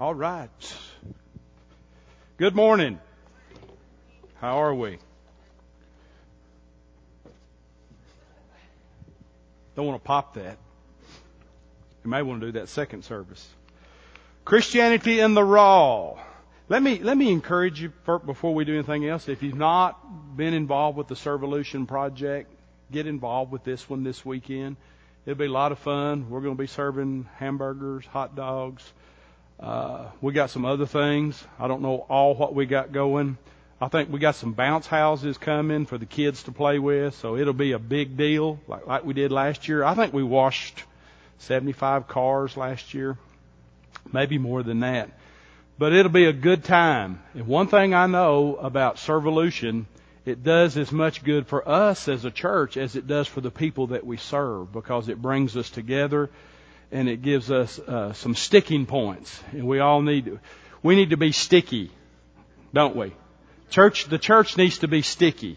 All right. Good morning. How are we? Don't want to pop that. You may want to do that second service. Christianity in the raw. Let me encourage you before we do anything else. If you've not been involved with the Servolution Project, get involved with this one this weekend. It'll be a lot of fun. We're going to be serving hamburgers, hot dogs. We got some other things. I don't know all what we got going. I think we got some bounce houses coming for the kids to play with, so it'll be a big deal like we did last year. I think we washed 75 cars last year, maybe more than that. But it'll be a good time. And one thing I know about Servolution, it does as much good for us as a church as it does for the people that we serve, because it brings us together and it gives us some sticking points. And we need to be sticky, don't we? The church needs to be sticky.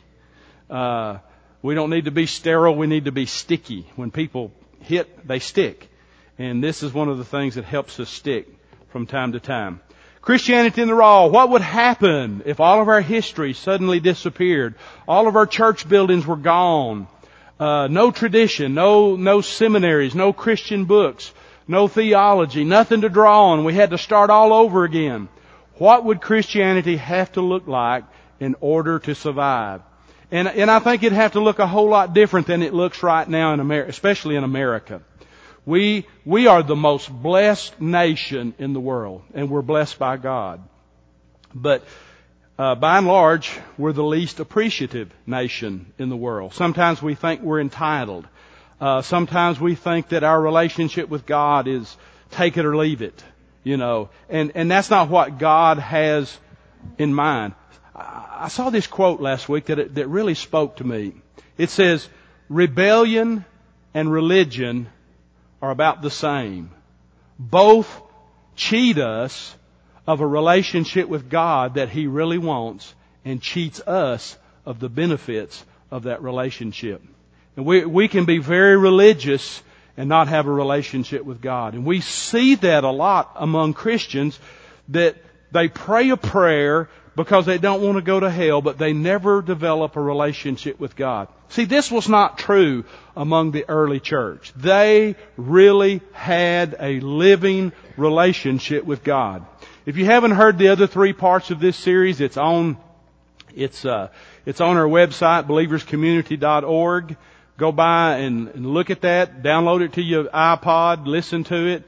We don't need to be sterile. We need to be sticky. When people hit, they stick. And this is one of the things that helps us stick from time to time. Christianity in the raw. What would happen if all of our history suddenly disappeared? All of our church buildings were gone. No tradition, no seminaries, no Christian books, no theology, nothing to draw on. We had to start all over again. What would Christianity have to look like in order to survive? And I think it'd have to look a whole lot different than it looks right now in America, especially in America. We are the most blessed nation in the world, and we're blessed by God. But by and large, we're the least appreciative nation in the world. Sometimes we think we're entitled. Sometimes we think that our relationship with God is take it or leave it, and that's not what God has in mind. I saw this quote last week that really spoke to me. It says, "Rebellion and religion are about the same. Both cheat us of a relationship with God that He really wants, and cheats us of the benefits of that relationship." And we can be very religious and not have a relationship with God. And we see that a lot among Christians, that they pray a prayer because they don't want to go to hell, but they never develop a relationship with God. See, this was not true among the early church. They really had a living relationship with God. If you haven't heard the other 3 parts of this series, it's on our website, believerscommunity.org. Go by and look at that, download it to your iPod, listen to it,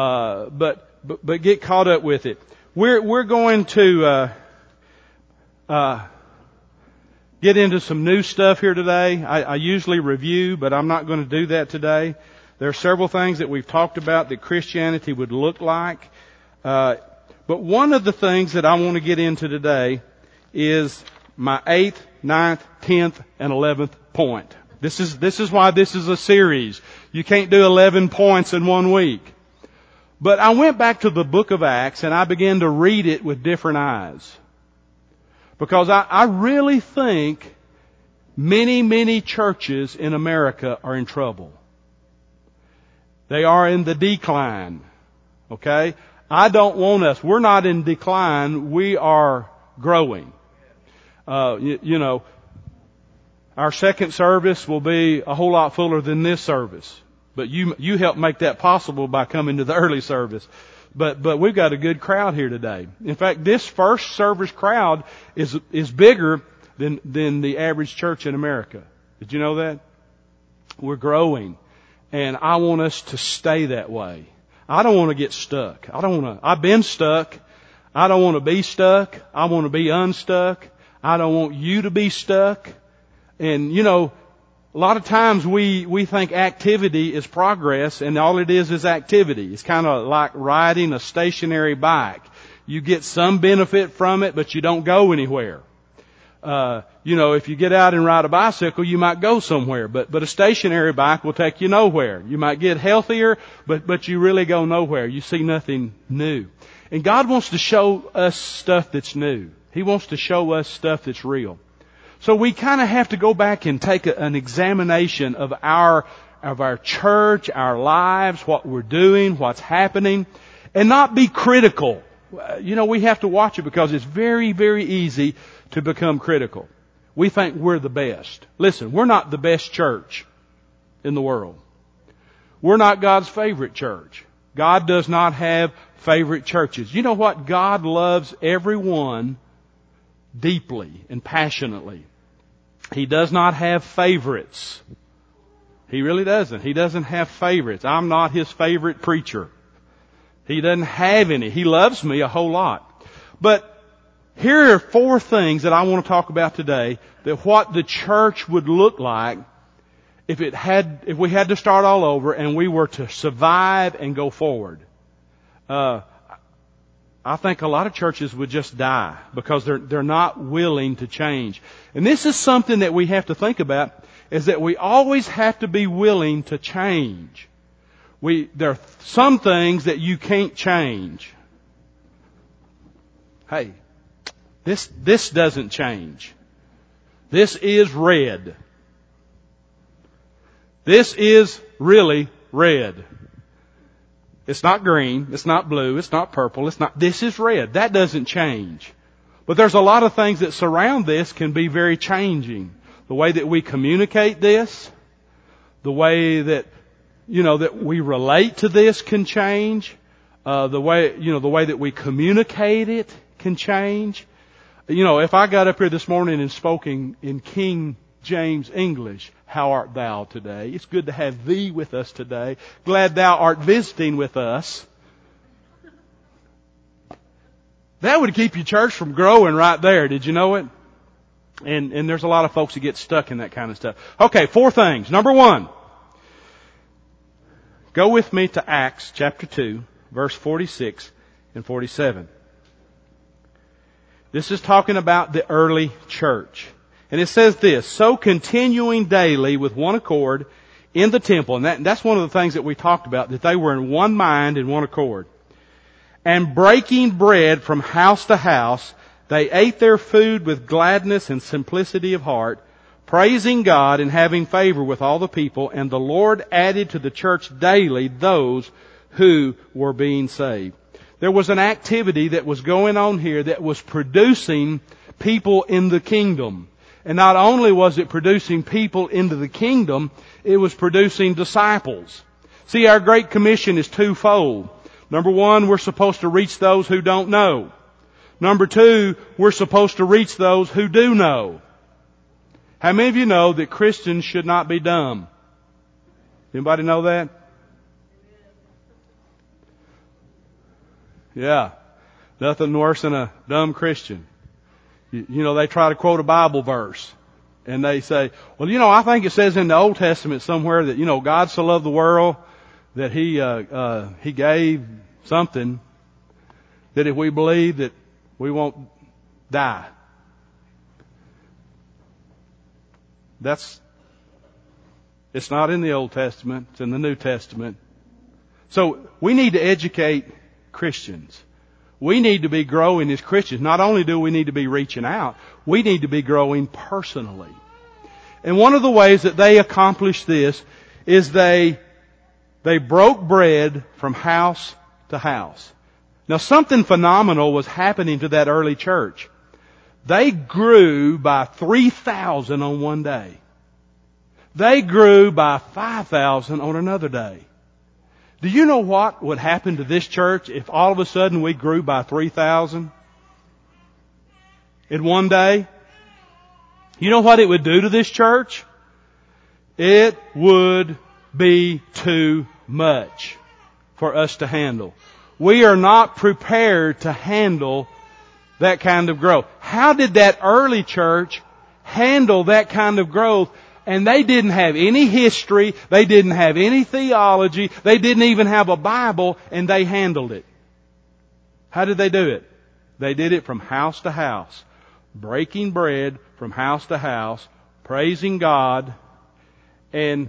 but get caught up with it. We're going to get into some new stuff here today. I usually review, but I'm not going to do that today. There are several things that we've talked about that Christianity would look like. But one of the things that I want to get into today is my 8th, 9th, 10th, and 11th point. This is why this is a series. You can't do 11 points in 1 week. But I went back to the book of Acts and I began to read it with different eyes. Because I really think many churches in America are in trouble. They are in the decline. Okay? I don't want us. We're not in decline. We are growing. Our second service will be a whole lot fuller than this service. But you helped make that possible by coming to the early service. But we've got a good crowd here today. In fact, this first service crowd is bigger than the average church in America. Did you know that? We're growing. And I want us to stay that way. I don't want to get stuck. I've been stuck. I don't want to be stuck. I want to be unstuck. I don't want you to be stuck. And a lot of times we think activity is progress, and all it is activity. It's kind of like riding a stationary bike. You get some benefit from it, but you don't go anywhere. If you get out and ride a bicycle, you might go somewhere, but a stationary bike will take you nowhere. You might get healthier, but you really go nowhere. You see nothing new. And God wants to show us stuff that's new. He wants to show us stuff that's real. So we kind of have to go back and take an examination of our church, our lives, what we're doing, what's happening. And not be critical. We have to watch it because it's very, very easy to become critical. We think we're the best. Listen, we're not the best church in the world. We're not God's favorite church. God does not have favorite churches. You know what? God loves everyone deeply and passionately. He does not have favorites. He really doesn't. He doesn't have favorites. I'm not His favorite preacher. He doesn't have any. He loves me a whole lot. But here are 4 things that I want to talk about today, that what the church would look like if we had to start all over and we were to survive and go forward. I think a lot of churches would just die because they're not willing to change. And this is something that we have to think about, is that we always have to be willing to change. There are some things that you can't change. Hey, this doesn't change. This is red. This is really red. It's not green. It's not blue. It's not purple. This is red. That doesn't change. But there's a lot of things that surround this can be very changing. The way that we communicate this, the way that, that we relate to this can change. The way that we communicate it can change. If I got up here this morning and spoke in King James English, how art thou today? It's good to have thee with us today. Glad thou art visiting with us. That would keep your church from growing right there. Did you know it? And there's a lot of folks that get stuck in that kind of stuff. Okay, 4 things. Number 1. Go with me to Acts chapter 2, verse 46 and 47. This is talking about the early church. And it says this: so continuing daily with one accord in the temple. And that's one of the things that we talked about, that they were in one mind and one accord. And breaking bread from house to house, they ate their food with gladness and simplicity of heart, praising God and having favor with all the people. And the Lord added to the church daily those who were being saved. There was an activity that was going on here that was producing people in the kingdom. And not only was it producing people into the kingdom, it was producing disciples. See, our Great Commission is twofold. Number 1, we're supposed to reach those who don't know. Number 2, we're supposed to reach those who do know. How many of you know that Christians should not be dumb? Anybody know that? Yeah. Nothing worse than a dumb Christian. They try to quote a Bible verse. And they say, well, I think it says in the Old Testament somewhere that, God so loved the world that He gave something that if we believe that we won't die. It's not in the Old Testament. It's in the New Testament. So we need to educate Christians. We need to be growing as Christians. Not only do we need to be reaching out, we need to be growing personally. And one of the ways that they accomplished this is they broke bread from house to house. Now something phenomenal was happening to that early church. They grew by 3,000 on one day. They grew by 5,000 on another day. Do you know what would happen to this church if all of a sudden we grew by 3,000 in one day? You know what it would do to this church? It would be too much for us to handle. We are not prepared to handle that kind of growth. How did that early church handle that kind of growth? And they didn't have any history. They didn't have any theology. They didn't even have a Bible, and they handled it. How did they do it? They did it from house to house, breaking bread from house to house, praising God, and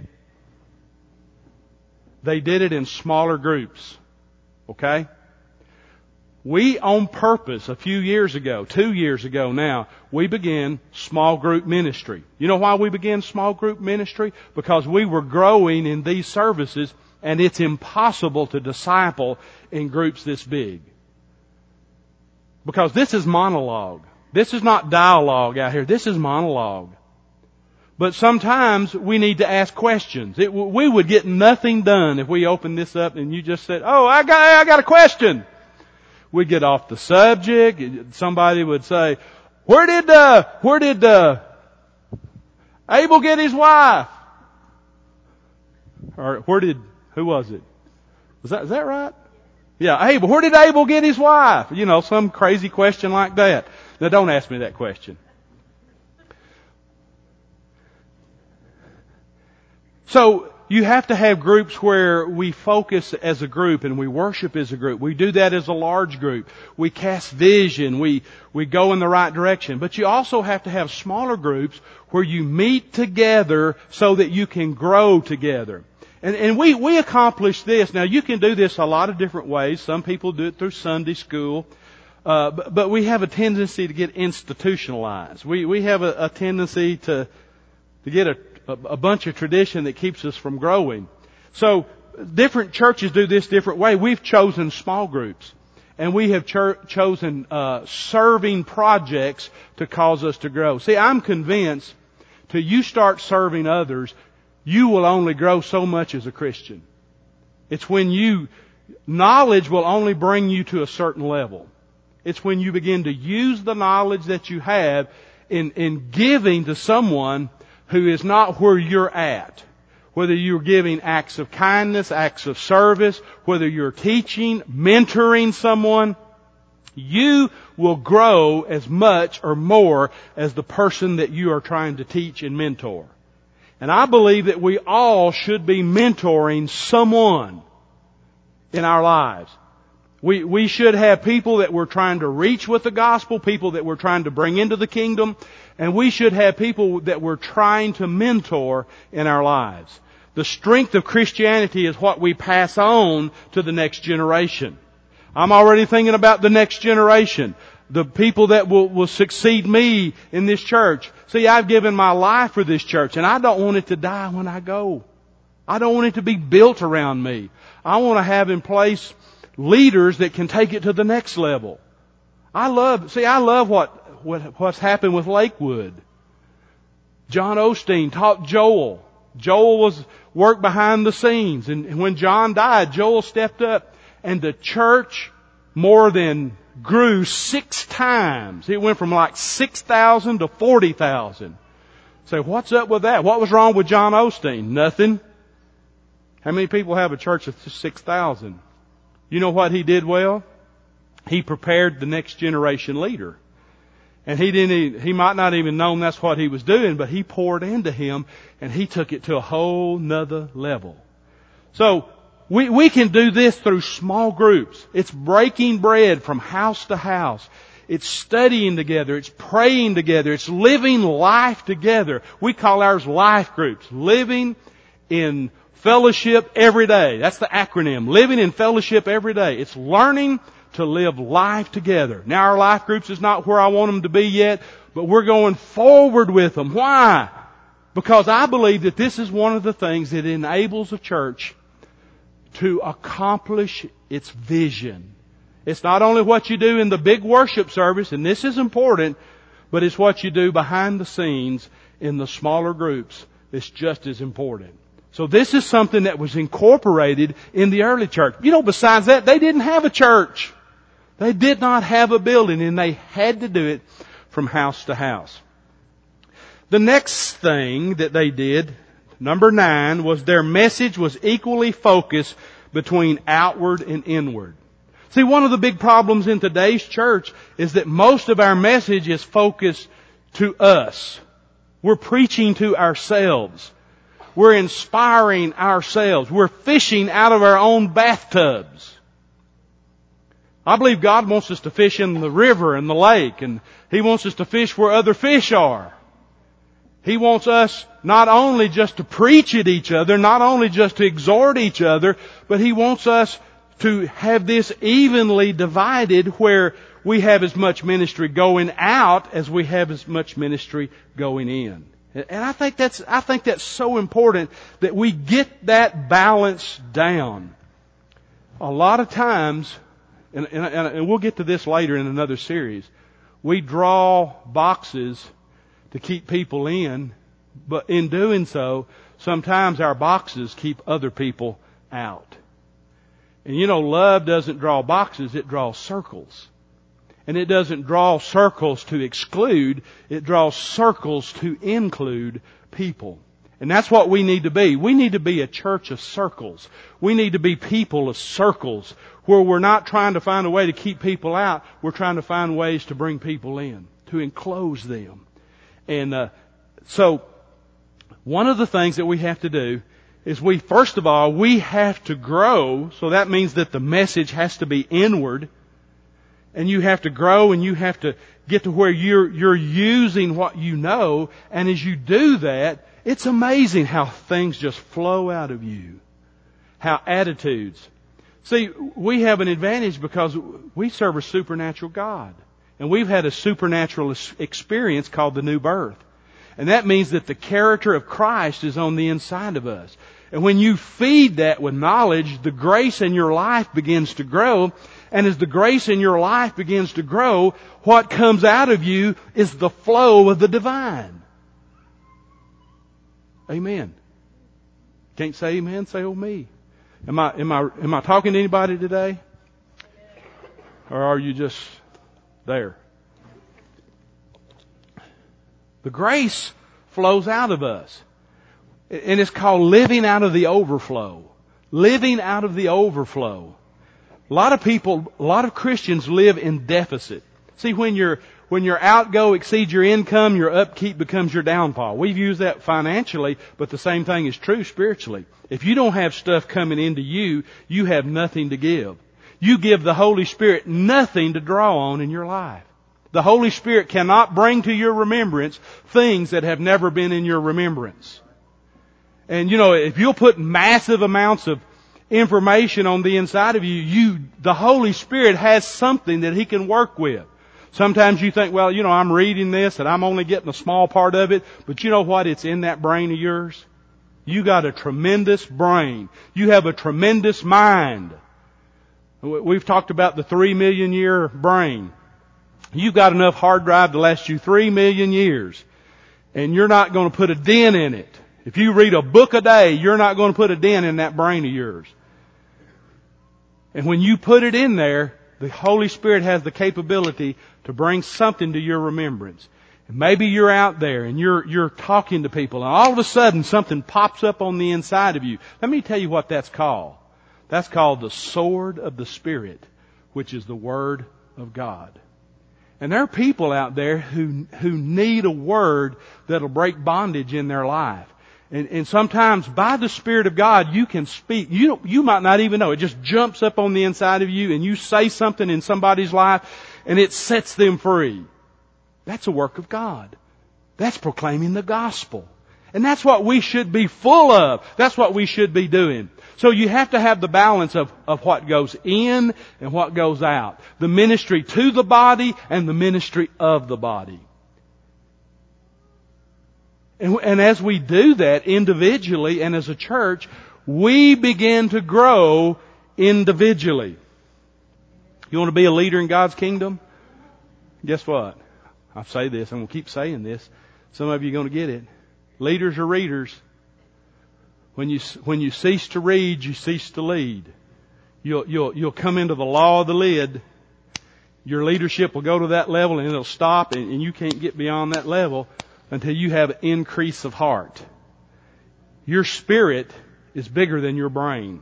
they did it in smaller groups. Okay? We, on purpose, a few years ago, 2 years ago now, we began small group ministry. You know why we began small group ministry? Because we were growing in these services And it's impossible to disciple in groups this big. Because this is monologue. This is not dialogue out here. This is monologue. But sometimes we need to ask questions. We would get nothing done if we opened this up and you just said, "Oh, I got a question." We'd get off the subject. Somebody would say, Where did Abel get his wife? Or who was it? Is that right? Yeah, Abel. Where did Abel get his wife? You know, some crazy question like that. Now don't ask me that question. So, you have to have groups where we focus as a group and we worship as a group. We do that as a large group. We cast vision. We go in the right direction. But you also have to have smaller groups where you meet together so that you can grow together. And we accomplish this. Now you can do this a lot of different ways. Some people do it through Sunday school. But we have a tendency to get institutionalized. We have a tendency to get a bunch of tradition that keeps us from growing. So different churches do this different way. We've chosen small groups. And we have chosen serving projects to cause us to grow. See, I'm convinced till you start serving others, you will only grow so much as a Christian. It's when knowledge will only bring you to a certain level. It's when you begin to use the knowledge that you have in giving to someone who is not where you're at. Whether you're giving acts of kindness, acts of service, whether you're teaching, mentoring someone, you will grow as much or more as the person that you are trying to teach and mentor. And I believe that we all should be mentoring someone in our lives. We should have people that we're trying to reach with the gospel, people that we're trying to bring into the kingdom, and we should have people that we're trying to mentor in our lives. The strength of Christianity is what we pass on to the next generation. I'm already thinking about the next generation, the people that will succeed me in this church. See, I've given my life for this church, and I don't want it to die when I go. I don't want it to be built around me. I want to have in place leaders that can take it to the next level. I love what's happened with Lakewood. John Osteen taught Joel. Joel worked behind the scenes. And when John died, Joel stepped up and the church more than grew 6 times. It went from like 6,000 to 40,000. So what's up with that? What was wrong with John Osteen? Nothing. How many people have a church of 6,000? You know what he did well? He prepared the next generation leader. And he might not even known that's what he was doing, but he poured into him and he took it to a whole nother level. So, we can do this through small groups. It's breaking bread from house to house. It's studying together. It's praying together. It's living life together. We call ours life groups. Living in fellowship every day. That's the acronym. Living in fellowship every day. It's learning to live life together. Now our life groups is not where I want them to be yet, but we're going forward with them. Why? Because I believe that this is one of the things that enables a church to accomplish its vision. It's not only what you do in the big worship service, and this is important, but it's what you do behind the scenes in the smaller groups that's just as important. So this is something that was incorporated in the early church. You know, besides that, they didn't have a church. They did not have a building, and they had to do it from house to house. The next thing that they did, number 9, was their message was equally focused between outward and inward. See, one of the big problems in today's church is that most of our message is focused to us. We're preaching to ourselves. We're inspiring ourselves. We're fishing out of our own bathtubs. I believe God wants us to fish in the river and the lake, and He wants us to fish where other fish are. He wants us not only just to preach at each other, not only just to exhort each other, but He wants us to have this evenly divided where we have as much ministry going out as we have as much ministry going in. And I think that's so important that we get that balance down. A lot of times, and we'll get to this later in another series, we draw boxes to keep people in, but in doing so, sometimes our boxes keep other people out. And love doesn't draw boxes, it draws circles. And it doesn't draw circles to exclude, it draws circles to include people. And that's what we need to be. We need to be a church of circles. We need to be people of circles, where we're not trying to find a way to keep people out, we're trying to find ways to bring people in, to enclose them. And so, one of the things that we have to do is first of all, we have to grow, so that means that the message has to be inward. And you have to grow, and you have to get to where you're using what you know. And as you do that, it's amazing how things just flow out of you. How attitudes. See, we have an advantage because we serve a supernatural God. And we've had a supernatural experience called the new birth. And that means that the character of Christ is on the inside of us. And when you feed that with knowledge, the grace in your life begins to grow. And as the grace in your life begins to grow, what comes out of you is the flow of the divine. Amen. Can't say amen? Say oh me. Am I talking to anybody today? Or are you just there? The grace flows out of us. And it's called living out of the overflow. Living out of the overflow. A lot of Christians live in deficit. See, when your outgo exceeds your income, your upkeep becomes your downfall. We've used that financially, but the same thing is true spiritually. If you don't have stuff coming into you, you have nothing to give. You give the Holy Spirit nothing to draw on in your life. The Holy Spirit cannot bring to your remembrance things that have never been in your remembrance. And if you'll put massive amounts of information on the inside of you, the Holy Spirit has something that He can work with. Sometimes you think, well, I'm reading this and I'm only getting a small part of it, but you know what? It's in that brain of yours. You got a tremendous brain. You have a tremendous mind. We've talked about the 3 million year brain. You've got enough hard drive to last you 3 million years. And you're not going to put a dent in it. If you read a book a day, you're not going to put a dent in that brain of yours. And when you put it in there, the Holy Spirit has the capability to bring something to your remembrance. And maybe you're out there and you're talking to people, and all of a sudden something pops up on the inside of you. Let me tell you what that's called. That's called the sword of the Spirit, which is the Word of God. And there are people out there who need a word that'll break bondage in their life. And sometimes by the Spirit of God you can speak. You might not even know. It just jumps up on the inside of you and you say something in somebody's life and it sets them free. That's a work of God. That's proclaiming the gospel. And that's what we should be full of. That's what we should be doing. So you have to have the balance of what goes in and what goes out. The ministry to the body and the ministry of the body. And as we do that individually and as a church, we begin to grow individually. You want to be a leader in God's kingdom? Guess what? I say this, I'm going to keep saying this. Some of you are going to get it. Leaders are readers. When you cease to read, you cease to lead. You'll come into the law of the lid. Your leadership will go to that level and it'll stop, and you can't get beyond that level until you have an increase of heart. Your spirit is bigger than your brain.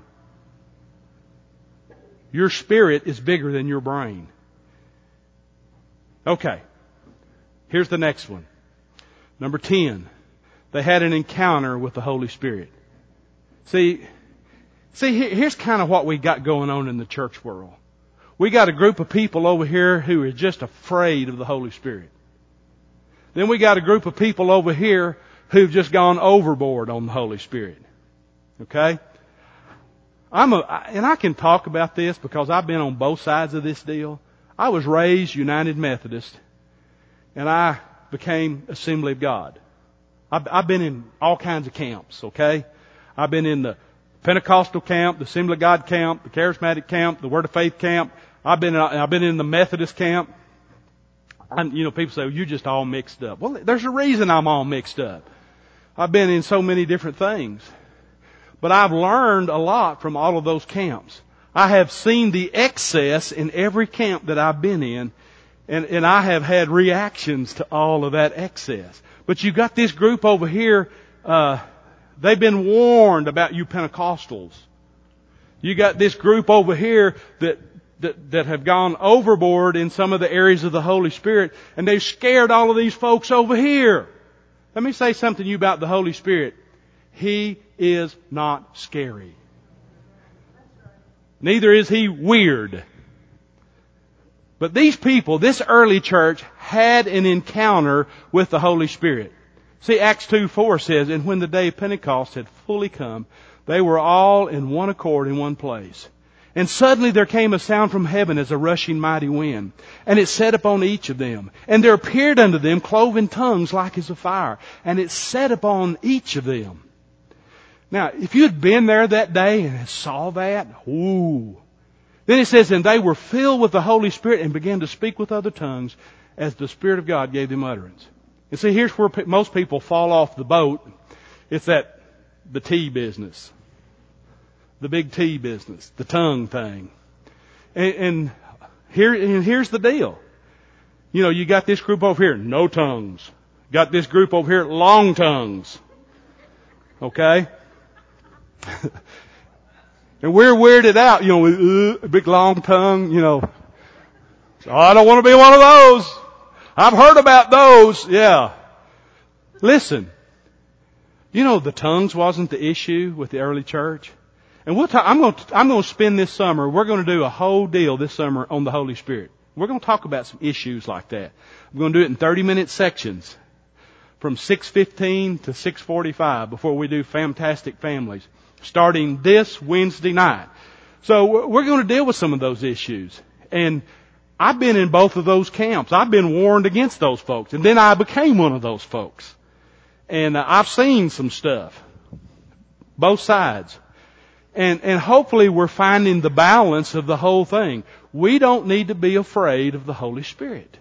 Your spirit is bigger than your brain. Okay. Here's the next one. Number 10. They had an encounter with the Holy Spirit. See, here's kind of what we got going on in the church world. We got a group of people over here who are just afraid of the Holy Spirit. Then we got a group of people over here who've just gone overboard on the Holy Spirit. Okay? And I can talk about this because I've been on both sides of this deal. I was raised United Methodist, and I became Assembly of God. I've been in all kinds of camps, okay? I've been in the Pentecostal camp, the Assembly of God camp, the Charismatic camp, the Word of Faith camp. I've been in the Methodist camp. People say, well, you're just all mixed up. Well, there's a reason I'm all mixed up. I've been in so many different things. But I've learned a lot from all of those camps. I have seen the excess in every camp that I've been in, and I have had reactions to all of that excess. But you got this group over here, they've been warned about you Pentecostals. You got this group over here that have gone overboard in some of the areas of the Holy Spirit, and they've scared all of these folks over here. Let me say something to you about the Holy Spirit. He is not scary. Neither is He weird. But these people, this early church, had an encounter with the Holy Spirit. See, Acts 2:4 says, and when the day of Pentecost had fully come, they were all in one accord in one place. And suddenly there came a sound from heaven as a rushing mighty wind, and it sat upon each of them. And there appeared unto them cloven tongues like as of fire, and it sat upon each of them. Now, if you had been there that day and saw that, ooh. Then it says, and they were filled with the Holy Spirit and began to speak with other tongues as the Spirit of God gave them utterance. And see, here's where most people fall off the boat. It's the tea business. The big T business. The tongue thing. And here's the deal. You got this group over here, no tongues. Got this group over here, long tongues. Okay? And we're weirded out, with a big long tongue, So I don't want to be one of those. I've heard about those. Yeah. Listen. The tongues wasn't the issue with the early church. And I'm going to spend this summer, we're going to do a whole deal this summer on the Holy Spirit. We're going to talk about some issues like that. We're going to do it in 30-minute sections from 6:15 to 6:45 before we do Fantastic Families, starting this Wednesday night. So we're going to deal with some of those issues. And I've been in both of those camps. I've been warned against those folks. And then I became one of those folks. And I've seen some stuff. Both sides. And hopefully we're finding the balance of the whole thing. We don't need to be afraid of the Holy Spirit.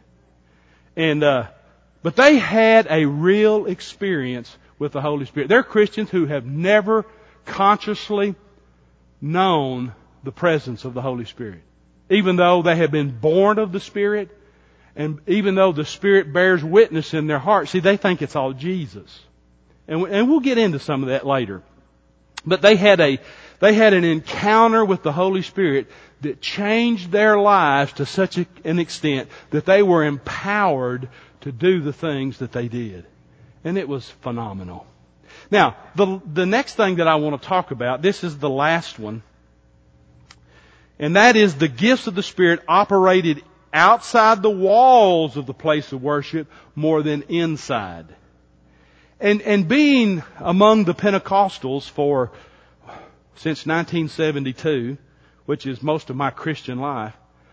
But they had a real experience with the Holy Spirit. They're Christians who have never consciously known the presence of the Holy Spirit. Even though they have been born of the Spirit, and even though the Spirit bears witness in their heart, see, they think it's all Jesus. And we'll get into some of that later. But they had an encounter with the Holy Spirit that changed their lives to such an extent that they were empowered to do the things that they did. And it was phenomenal. Now, the next thing that I want to talk about, this is the last one, and that is the gifts of the Spirit operated outside the walls of the place of worship more than inside. And being among the Pentecostals since 1972, which is most of my Christian life,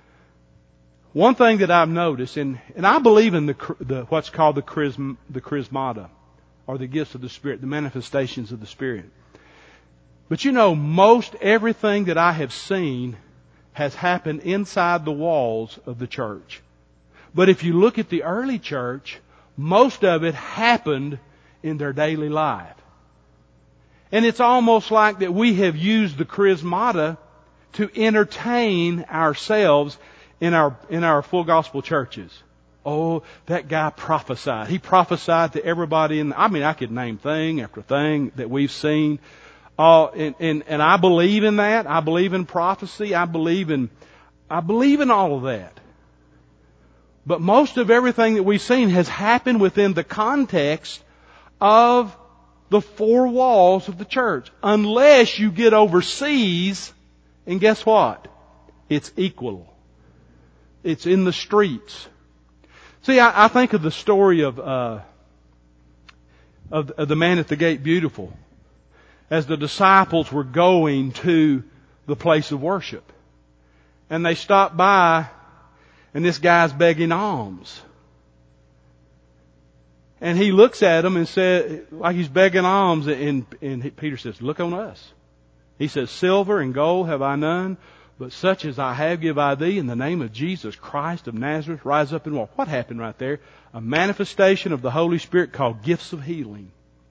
one thing that I've noticed, and I believe in the what's called the charismata, or the gifts of the Spirit, the manifestations of the Spirit. But most everything that I have seen has happened inside the walls of the church. But if you look at the early church, most of it happened in their daily life. And it's almost like that we have used the charismata to entertain ourselves in our full gospel churches. Oh, that guy prophesied. He prophesied to everybody. I could name thing after thing that we've seen. And I believe in that. I believe in prophecy. I believe in all of that. But most of everything that we've seen has happened within the context of the four walls of the church. Unless you get overseas, and guess what? It's equal. It's in the streets. See, I think of the story of the man at the gate beautiful. As the disciples were going to the place of worship. And they stopped by, and this guy's begging alms. And he looks at them and said, like he's begging alms, and Peter says, look on us. He says, silver and gold have I none, but such as I have give I thee. In the name of Jesus Christ of Nazareth, rise up and walk. What happened right there? A manifestation of the Holy Spirit called gifts of healing.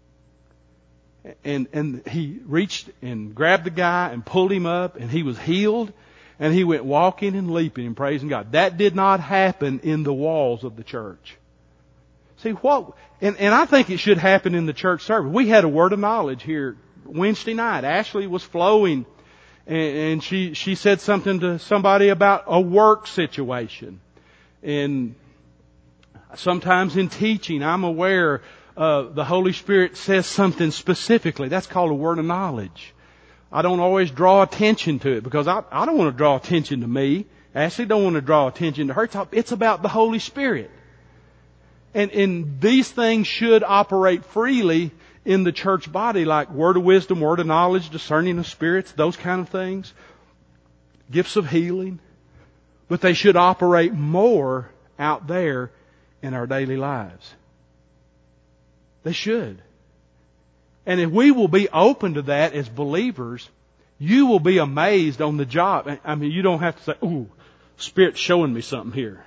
And he reached and grabbed the guy and pulled him up, and he was healed, and he went walking and leaping and praising God. That did not happen in the walls of the church. See what? And I think it should happen in the church service. We had a word of knowledge here Wednesday night. Ashley was flowing, and she said something to somebody about a work situation. And sometimes in teaching, I'm aware the Holy Spirit says something specifically. That's called a word of knowledge. I don't always draw attention to it because I don't want to draw attention to me. Ashley don't want to draw attention to her. It's about the Holy Spirit. And these things should operate freely in the church body, like word of wisdom, word of knowledge, discerning of spirits, those kind of things. Gifts of healing. But they should operate more out there in our daily lives. They should. And if we will be open to that as believers, you will be amazed on the job. I mean, you don't have to say, ooh, Spirit's showing me something here.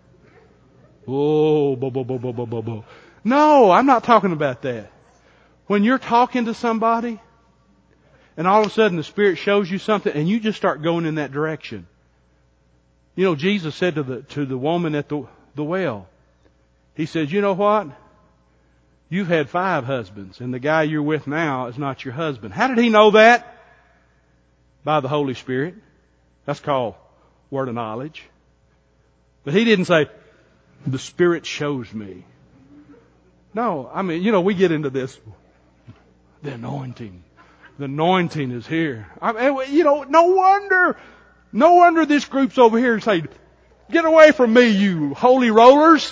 Oh, bo, bo, bo, bo, bo, bo, bo. No, I'm not talking about that. When you're talking to somebody, and all of a sudden the Spirit shows you something, and you just start going in that direction. You know, Jesus said to the woman at the well, He said, you know what? You've had 5 husbands, and the guy you're with now is not your husband. How did He know that? By the Holy Spirit. That's called word of knowledge. But He didn't say, the Spirit shows me. No, I mean, you know, we get into this. The anointing. The anointing is here. I mean, you know, no wonder this group's over here and say, get away from me, you holy rollers.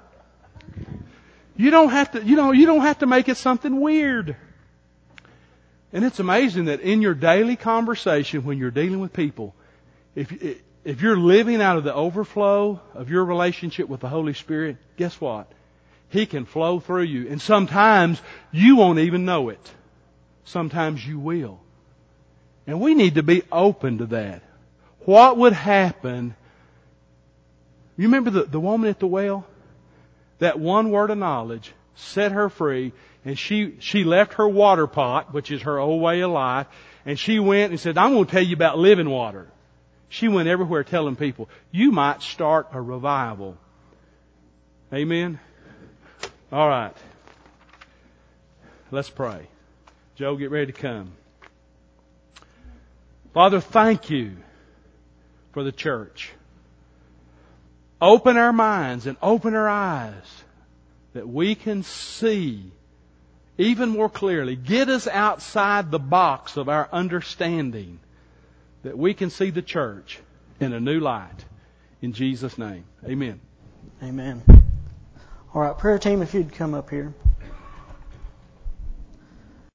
You don't have to make it something weird. And it's amazing that in your daily conversation, when you're dealing with people, if you're living out of the overflow of your relationship with the Holy Spirit, guess what? He can flow through you. And sometimes you won't even know it. Sometimes you will. And we need to be open to that. What would happen? You remember the woman at the well? That one word of knowledge set her free, and she left her water pot, which is her old way of life, and she went and said, I'm going to tell you about living water. She went everywhere telling people, you might start a revival. Amen? All right. Let's pray. Joe, get ready to come. Father, thank You for the church. Open our minds and open our eyes that we can see even more clearly. Get us outside the box of our understanding that we can see the church in a new light. In Jesus' name, amen. Amen. All right, prayer team, if you'd come up here.